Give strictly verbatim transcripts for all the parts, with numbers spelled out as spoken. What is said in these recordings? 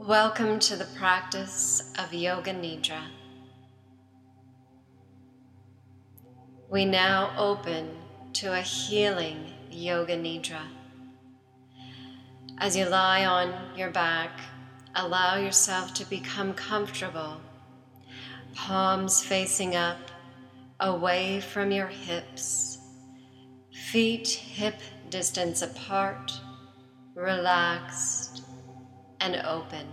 Welcome to the practice of Yoga Nidra. We now open to a healing Yoga Nidra. As you lie on your back, allow yourself to become comfortable, palms facing up, away from your hips, feet hip distance apart, relaxed and open.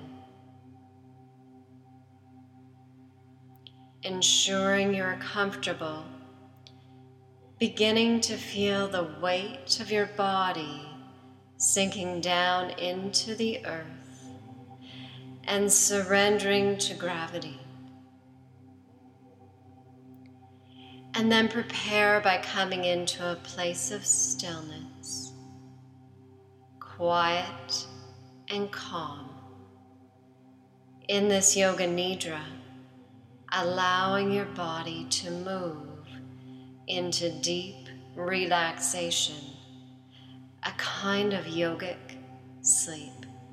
Ensuring you're comfortable, beginning to feel the weight of your body sinking down into the earth and surrendering to gravity. And then prepare by coming into a place of stillness, quiet and calm. In this Yoga Nidra, allowing your body to move into deep relaxation, a kind of yogic sleep.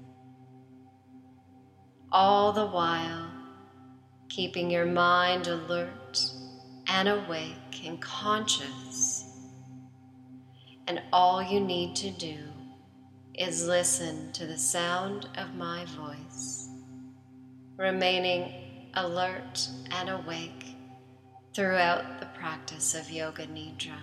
All the while, keeping your mind alert and awake and conscious. And all you need to do is listen to the sound of my voice, remaining alert and awake throughout the practice of Yoga Nidra.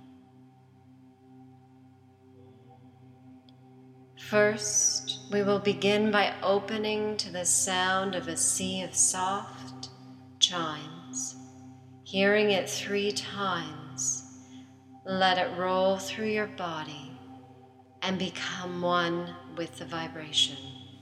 First, we will begin by opening to the sound of a sea of soft chimes. Hearing it three times, let it roll through your body and become one with the vibration.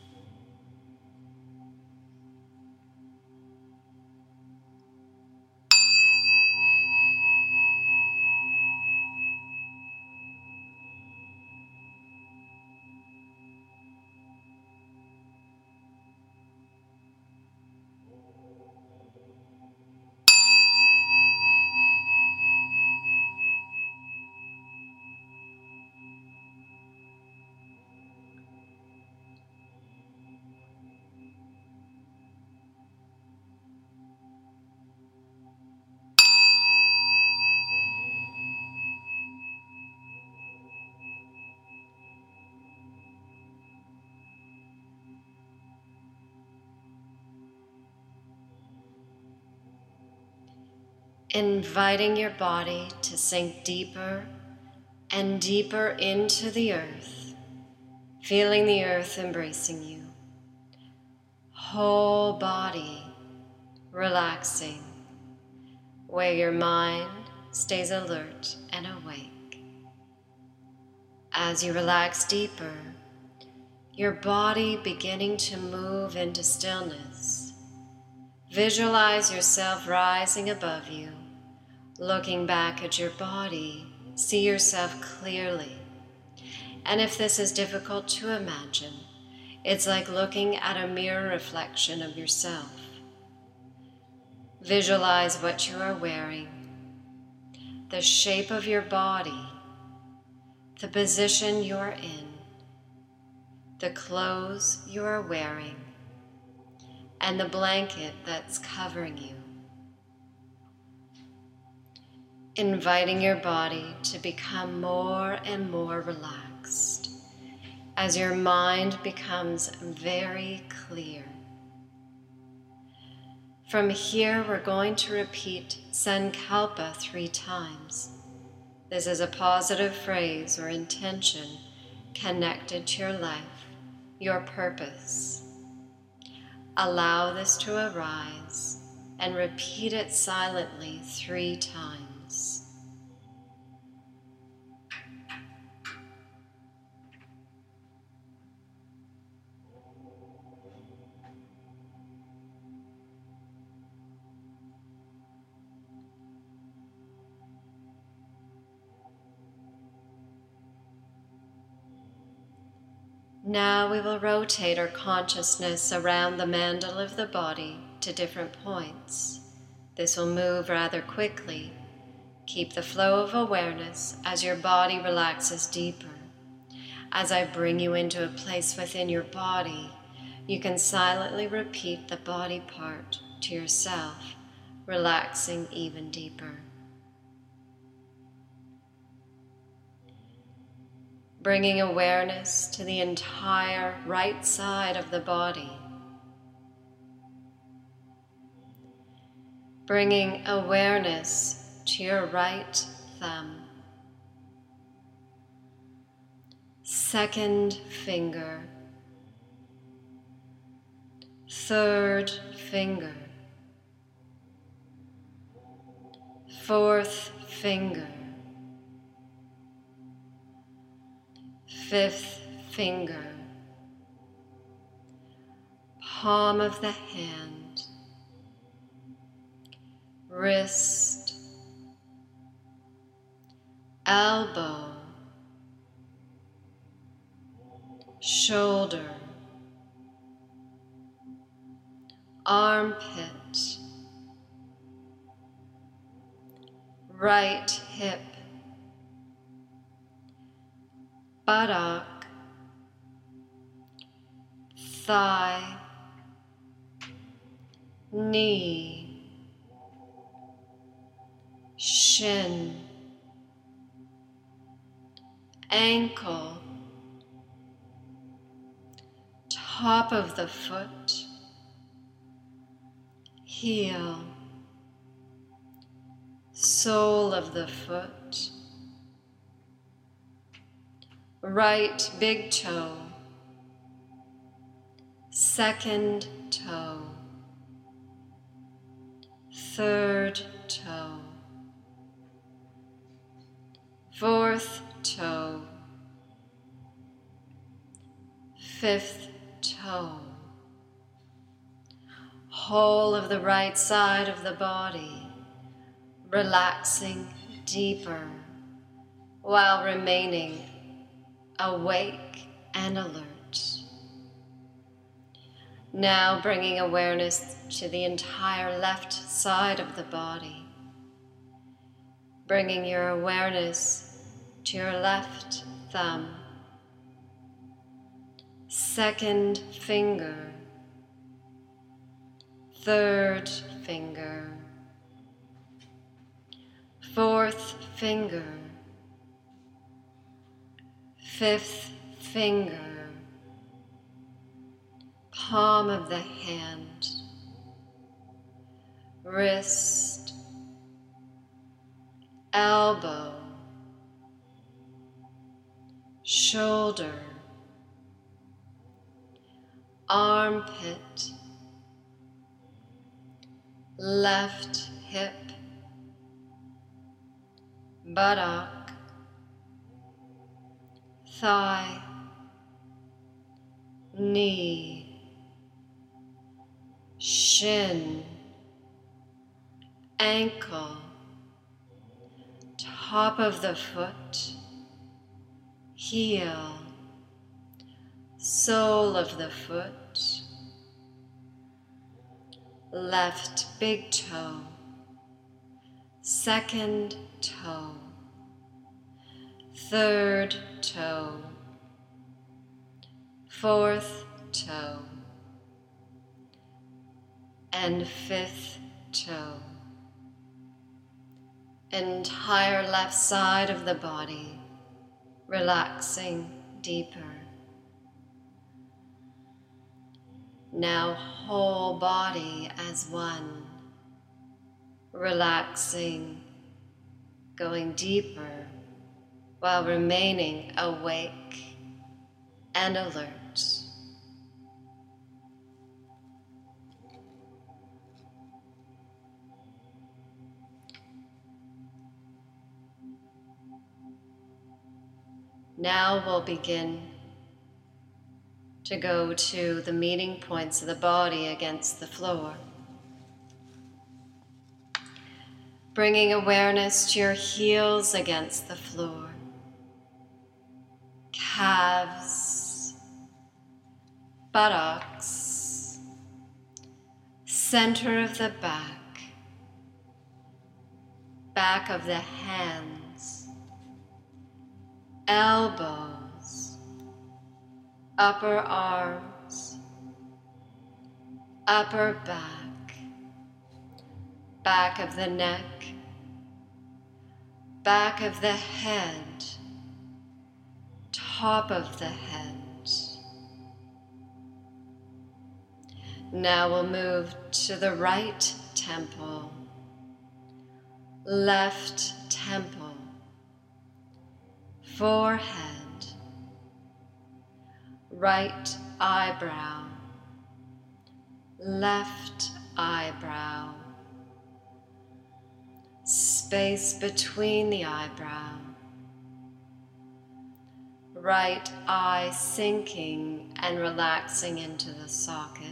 Inviting your body to sink deeper and deeper into the earth, feeling the earth embracing you. Whole body relaxing, where your mind stays alert and awake. As you relax deeper, your body beginning to move into stillness. Visualize yourself rising above you. Looking back at your body, see yourself clearly. And if this is difficult to imagine, it's like looking at a mirror reflection of yourself. Visualize what you are wearing, the shape of your body, the position you are in, the clothes you are wearing, and the blanket that's covering you. Inviting your body to become more and more relaxed as your mind becomes very clear. From here, we're going to repeat Sankalpa three times. This is a positive phrase or intention connected to your life, your purpose. Allow this to arise and repeat it silently three times. Now we will rotate our consciousness around the mandala of the body to different points. This will move rather quickly. Keep the flow of awareness as your body relaxes deeper. As I bring you into a place within your body, you can silently repeat the body part to yourself, relaxing even deeper. Bringing awareness to the entire right side of the body. Bringing awareness to your right thumb, second finger, third finger, fourth finger, fifth finger, palm of the hand, wrist, elbow, shoulder, armpit, right hip, buttock, thigh, knee, shin, ankle, top of the foot, heel, sole of the foot, right big toe, second toe, third toe, fourth toe, fifth toe, whole of the right side of the body, relaxing deeper while remaining awake and alert. Now bringing awareness to the entire left side of the body, bringing your awareness to your left thumb, second finger, third finger, fourth finger, fifth finger, palm of the hand, wrist, elbow, shoulder, armpit, left hip, buttock, thigh, knee, shin, ankle, top of the foot, heel, sole of the foot, left big toe, second toe, third toe, fourth toe, and fifth toe. Entire left side of the body, relaxing deeper. Now whole body as one, relaxing, going deeper while remaining awake and alert. Now we'll begin to go to the meeting points of the body against the floor. Bringing awareness to your heels against the floor, calves, buttocks, center of the back, back of the hands, elbows, upper arms, upper back, back of the neck, back of the head, top of the head. Now we'll move to the right temple, left temple, forehead, right eyebrow, left eyebrow, space between the eyebrow, right eye sinking and relaxing into the socket,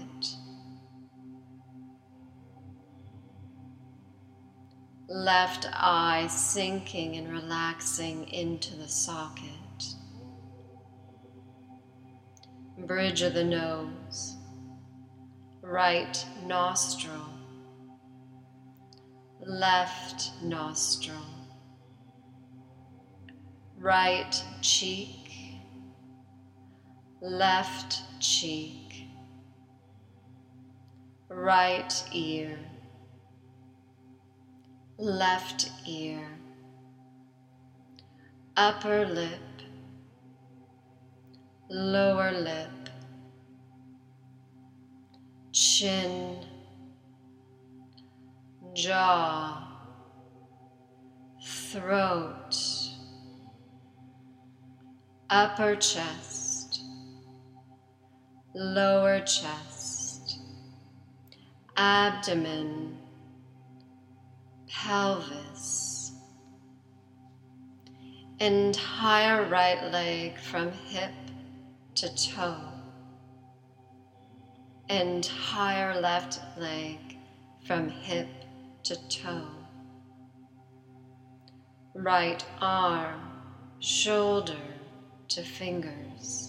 left eye sinking and relaxing into the socket, bridge of the nose, right nostril, left nostril, right cheek, left cheek, right ear, left ear, upper lip, lower lip, chin, jaw, throat, upper chest, lower chest, abdomen, pelvis, entire right leg from hip to toe, entire left leg from hip to toe, right arm, shoulder to fingers,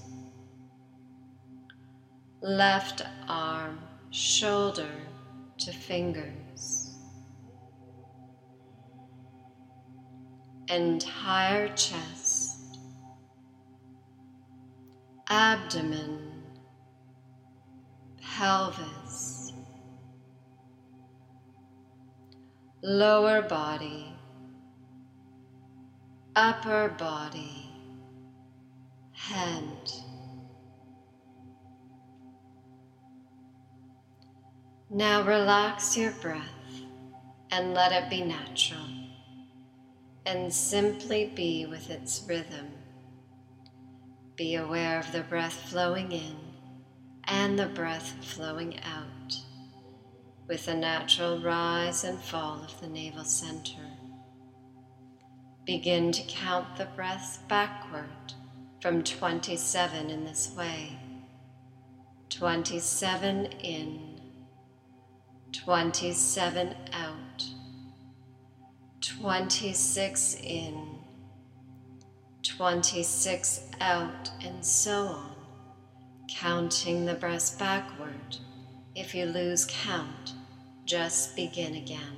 left arm, shoulder to fingers, entire chest, abdomen, pelvis, lower body, upper body, head. Now relax your breath and let it be natural, and simply be with its rhythm. Be aware of the breath flowing in and the breath flowing out, with a natural rise and fall of the navel center. Begin to count the breaths backward from twenty-seven in this way. twenty-seven in, twenty-seven out, twenty-six in, twenty-six out, and so on, counting the breaths backward. If you lose count, just begin again.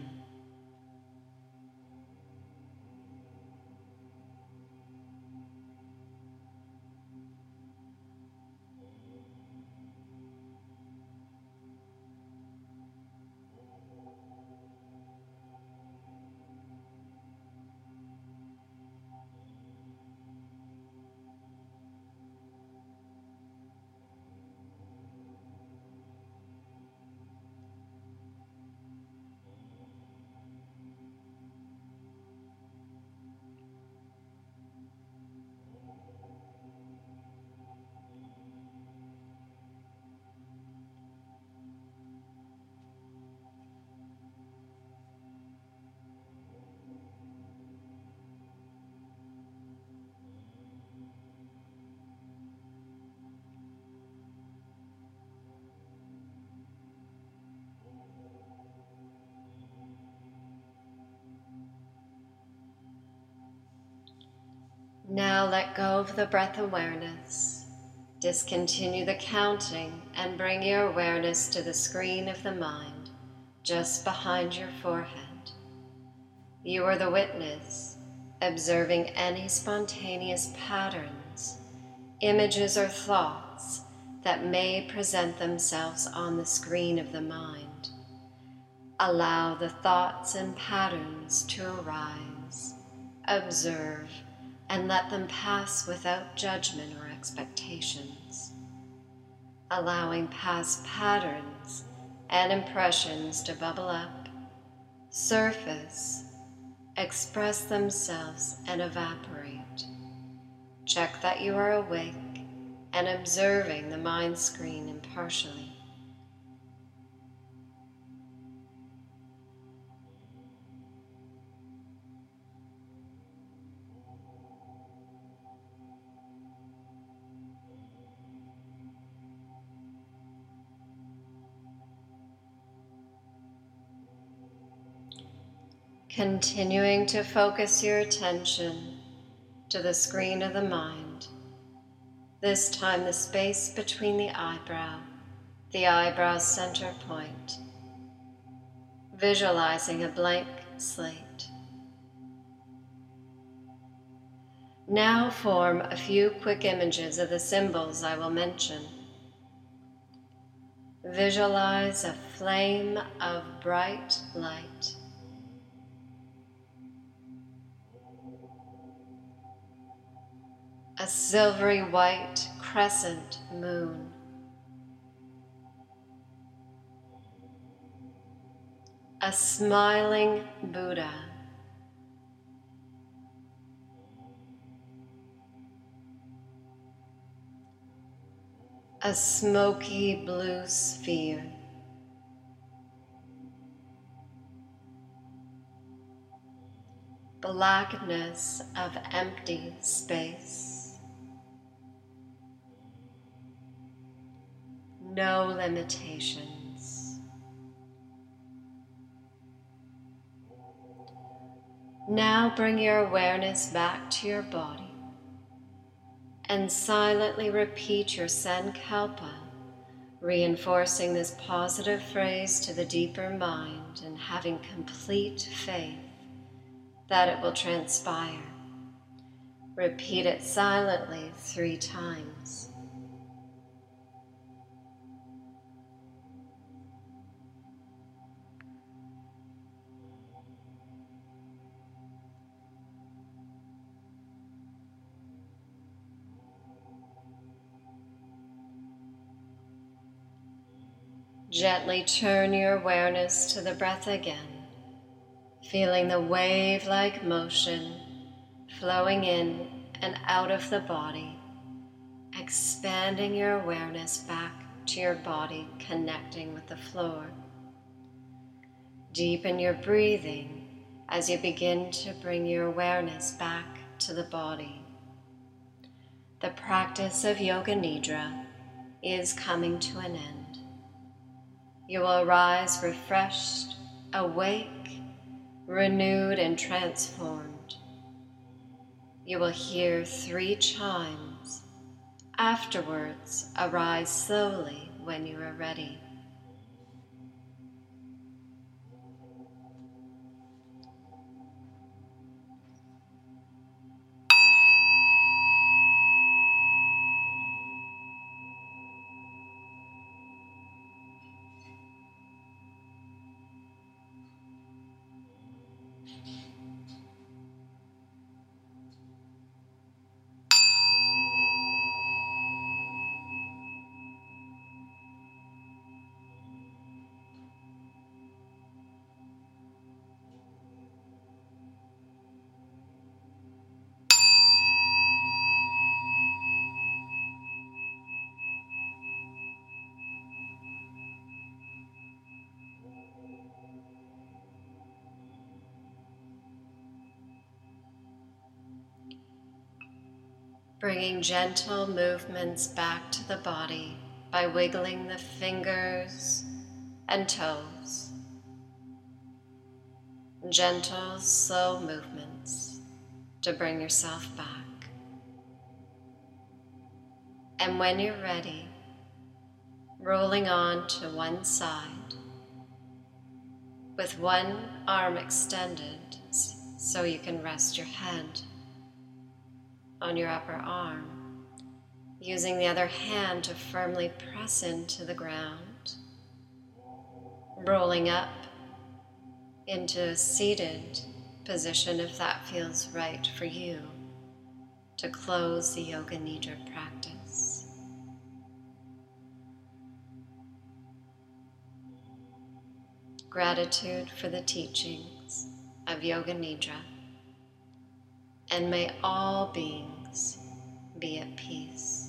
Now let go of the breath awareness. Discontinue the counting and bring your awareness to the screen of the mind, just behind your forehead. You are the witness, observing any spontaneous patterns, images, or thoughts that may present themselves on the screen of the mind. Allow the thoughts and patterns to arise, observe, and let them pass without judgment or expectations. Allowing past patterns and impressions to bubble up, surface, express themselves, and evaporate. Check that you are awake and observing the mind screen impartially. Continuing to focus your attention to the screen of the mind, this time the space between the eyebrow, the eyebrow center point, visualizing a blank slate. Now form a few quick images of the symbols I will mention. Visualize a flame of bright light. A silvery white crescent moon. A smiling Buddha. A smoky blue sphere. Blackness of empty space. No limitations. Now bring your awareness back to your body and silently repeat your Sankalpa, reinforcing this positive phrase to the deeper mind and having complete faith that it will transpire. Repeat it silently three times. Gently turn your awareness to the breath again, feeling the wave-like motion flowing in and out of the body, expanding your awareness back to your body, connecting with the floor. Deepen your breathing as you begin to bring your awareness back to the body. The practice of Yoga Nidra is coming to an end. You will arise refreshed, awake, renewed, and transformed. You will hear three chimes. Afterwards, arise slowly when you are ready. Bringing gentle movements back to the body by wiggling the fingers and toes. Gentle, slow movements to bring yourself back. And when you're ready, rolling on to one side with one arm extended so you can rest your head on your upper arm, using the other hand to firmly press into the ground, rolling up into a seated position if that feels right for you, to close the Yoga Nidra practice. Gratitude for the teachings of Yoga Nidra, and may all beings be at peace.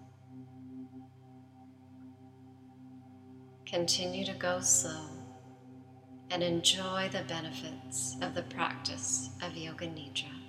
Continue to go slow and enjoy the benefits of the practice of Yoga Nidra.